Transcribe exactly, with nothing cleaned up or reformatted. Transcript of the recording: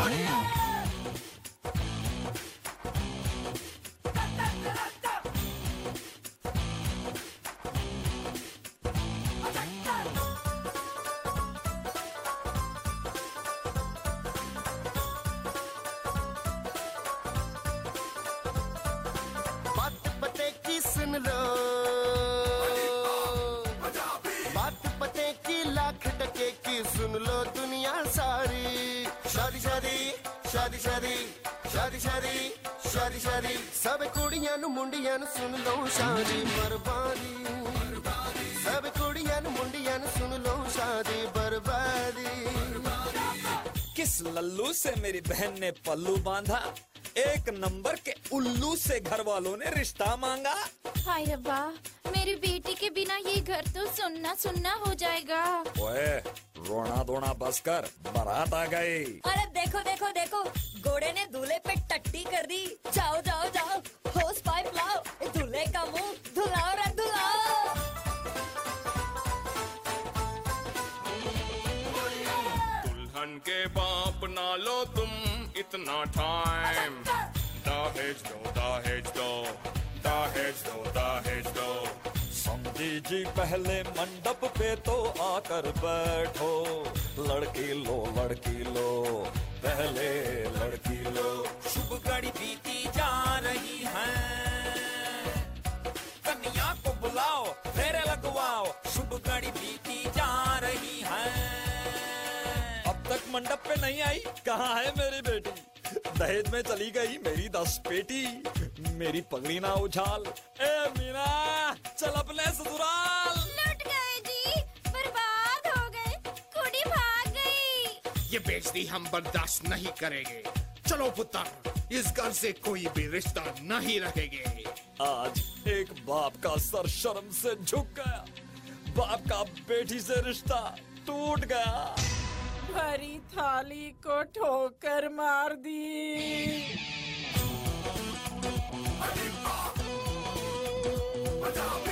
सुन लो बात पते की लाख टके की सुन लो दुनिया सारी। शादी शादी शादी शादी शादी शादी शादी शादी सब कुड़ियां नु मुंडियां नु सुन लो शादी बर्बादी। सब कुड़ियां नु मुंडियां नु सुन लो शादी बर्बादी। किस लल्लू से मेरी बहन ने पल्लू बांधा, एक नंबर के उल्लू से घर वालों ने रिश्ता मांगा। हाय रब्बा, मेरी बेटी के बिना ये घर तो सुनना सुनना हो जाएगा। ओए, रोना धोना बस कर, बारात आ गई। अरे देखो देखो देखो, घोड़े ने दूल्हे पे टट्टी कर दी। जाओ जाओ जाओ, होस पाइप लाओ, दूल्हे का मुंह धुलाओ रे धुलाओ। दुल्हन के बाप ना लो तुम इतना टाइम। दहेज दो दहेज दो दहेज दो दहेज दो। समझी जी पहले मंडप पे तो आकर बैठो। लड़की लो लड़की लो पहले लड़की लो। शुभ घड़ी बीती जा रही है, कन्या को बुलाओ फेरे लगवाओ। शुभ घड़ी बीती जा रही है। अब तक मंडप पे नहीं आई, कहाँ है मेरी बेटी? दहेज में चली गई मेरी दस पेटी। मेरी पगड़ी ना उछाल, ए मीना चल अपने ससुराल। लुट गए जी, बर्बाद हो गए, कुड़ी भाग गई। ये बेइज्जती हम बर्दाश्त नहीं करेंगे। चलो पुत्र, इस घर से कोई भी रिश्ता नहीं रखेंगे। आज एक बाप का सर शर्म से झुक गया। बाप का बेटी से रिश्ता टूट गया। भरी थाली को ठोकर मार दी। बजाओ